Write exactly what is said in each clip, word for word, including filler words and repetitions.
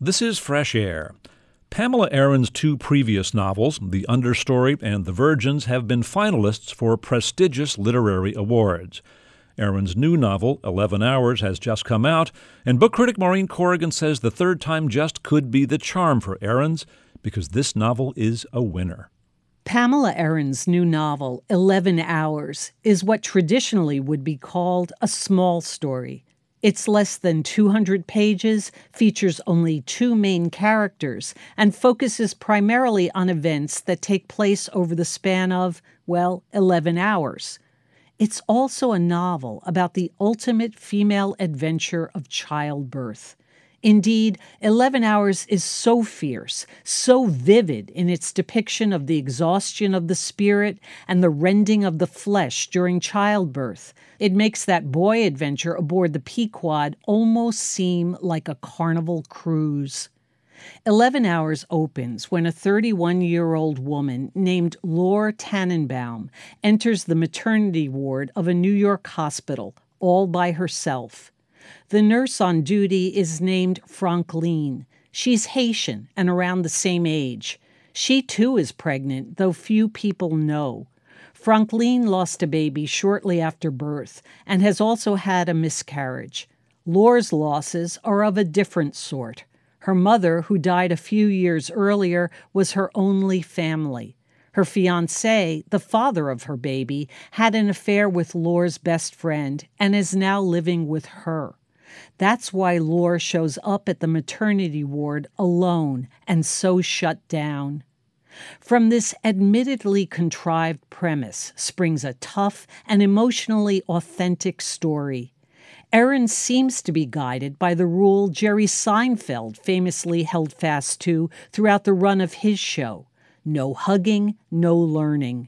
This is Fresh Air. Pamela Aaron's two previous novels, The Understory and The Virgins, have been finalists for prestigious literary awards. Aaron's new novel, Eleven Hours, has just come out, and book critic Maureen Corrigan says the third time just could be the charm for Aaron's because this novel is a winner. Pamela Aaron's new novel, Eleven Hours, is what traditionally would be called a small story. It's less than two hundred pages, features only two main characters, and focuses primarily on events that take place over the span of, well, eleven hours. It's also a novel about the ultimate female adventure of childbirth. Indeed, Eleven Hours is so fierce, so vivid in its depiction of the exhaustion of the spirit and the rending of the flesh during childbirth. It makes that boy adventure aboard the Pequod almost seem like a carnival cruise. Eleven Hours opens when a thirty-one-year-old woman named Lore Tannenbaum enters the maternity ward of a New York hospital all by herself. The nurse on duty is named Franklin. She's Haitian and around the same age. She too is pregnant, though few people know. Franklin lost a baby shortly after birth and has also had a miscarriage. Lore's losses are of a different sort. Her mother, who died a few years earlier, was her only family. Her fiancé, the father of her baby, had an affair with Lore's best friend and is now living with her. That's why Lore shows up at the maternity ward alone and so shut down. From this admittedly contrived premise springs a tough and emotionally authentic story. Aaron seems to be guided by the rule Jerry Seinfeld famously held fast to throughout the run of his show: no hugging, no learning.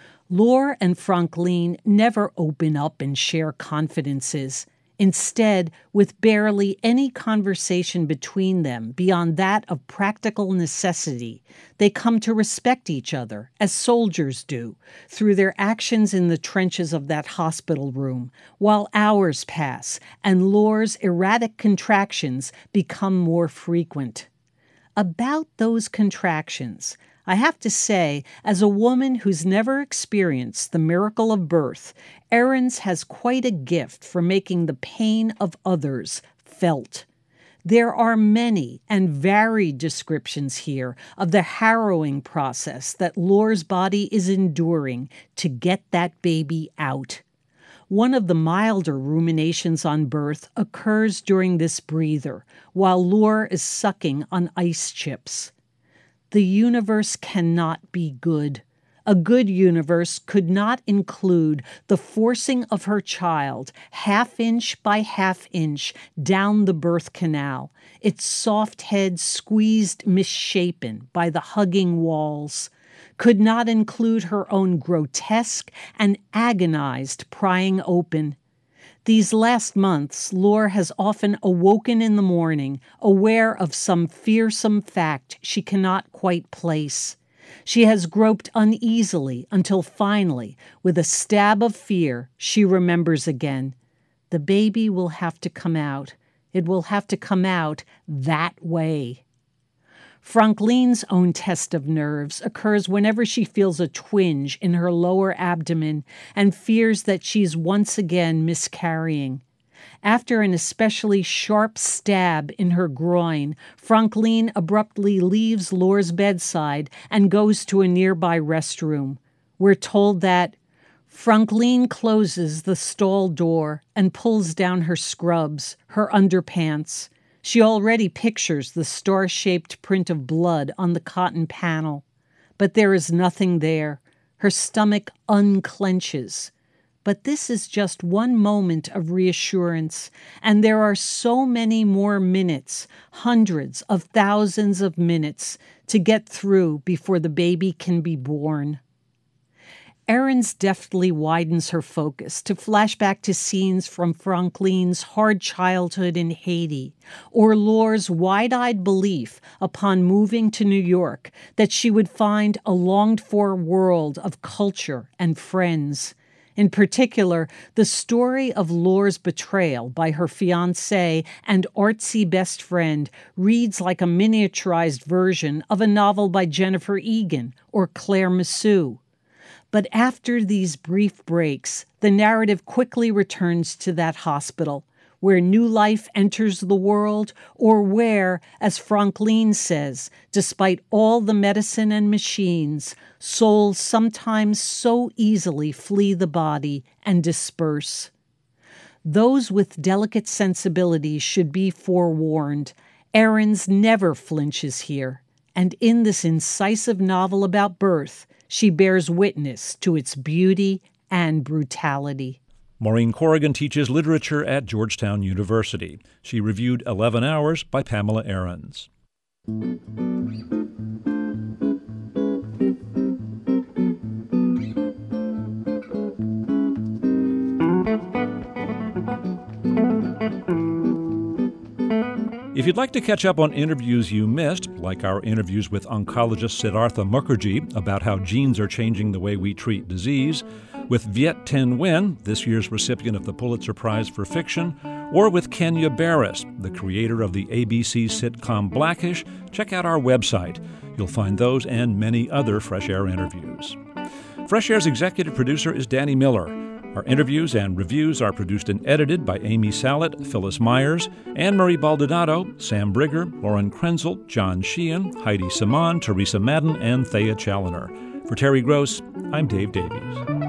Lore and Franklin never open up and share confidences. Instead, with barely any conversation between them beyond that of practical necessity, they come to respect each other, as soldiers do, through their actions in the trenches of that hospital room, while hours pass and Lore's erratic contractions become more frequent. About those contractions, I have to say, as a woman who's never experienced the miracle of birth, Aaron's has quite a gift for making the pain of others felt. There are many and varied descriptions here of the harrowing process that Lore's body is enduring to get that baby out. One of the milder ruminations on birth occurs during this breather, while Lore is sucking on ice chips. The universe cannot be good. A good universe could not include the forcing of her child half inch by half inch down the birth canal, its soft head squeezed misshapen by the hugging walls, could not include her own grotesque and agonized prying open. These last months, Lore has often awoken in the morning, aware of some fearsome fact she cannot quite place. She has groped uneasily until finally, with a stab of fear, she remembers again. The baby will have to come out. It will have to come out that way. Franklin's own test of nerves occurs whenever she feels a twinge in her lower abdomen and fears that she's once again miscarrying. After an especially sharp stab in her groin, Franklin abruptly leaves Lore's bedside and goes to a nearby restroom. We're told that Franklin closes the stall door and pulls down her scrubs, her underpants. She already pictures the star-shaped print of blood on the cotton panel. But there is nothing there. Her stomach unclenches. But this is just one moment of reassurance, and there are so many more minutes, hundreds of thousands of minutes, to get through before the baby can be born. Aaron's deftly widens her focus to flash back to scenes from Franklin's hard childhood in Haiti, or Lore's wide-eyed belief upon moving to New York that she would find a longed-for world of culture and friends. In particular, the story of Laura's betrayal by her fiancé and artsy best friend reads like a miniaturized version of a novel by Jennifer Egan or Claire Massou. But after these brief breaks, the narrative quickly returns to that hospital, where new life enters the world, or where, as Franklin says, despite all the medicine and machines, souls sometimes so easily flee the body and disperse. Those with delicate sensibilities should be forewarned. Ahrens never flinches here, and in this incisive novel about birth, she bears witness to its beauty and brutality. Maureen Corrigan teaches literature at Georgetown University. She reviewed eleven hours by Pamela Ahrens. If you'd like to catch up on interviews you missed, like our interviews with oncologist Siddhartha Mukherjee about how genes are changing the way we treat disease, with Viet Thanh Nguyen, this year's recipient of the Pulitzer Prize for Fiction, or with Kenya Barris, the creator of the A B C sitcom Blackish, check out our website. You'll find those and many other Fresh Air interviews. Fresh Air's executive producer is Danny Miller. Our interviews and reviews are produced and edited by Amy Salet, Phyllis Myers, Anne-Marie Baldonado, Sam Brigger, Lauren Krenzel, John Sheehan, Heidi Saman, Teresa Madden, and Thea Challoner. For Terry Gross, I'm Dave Davies.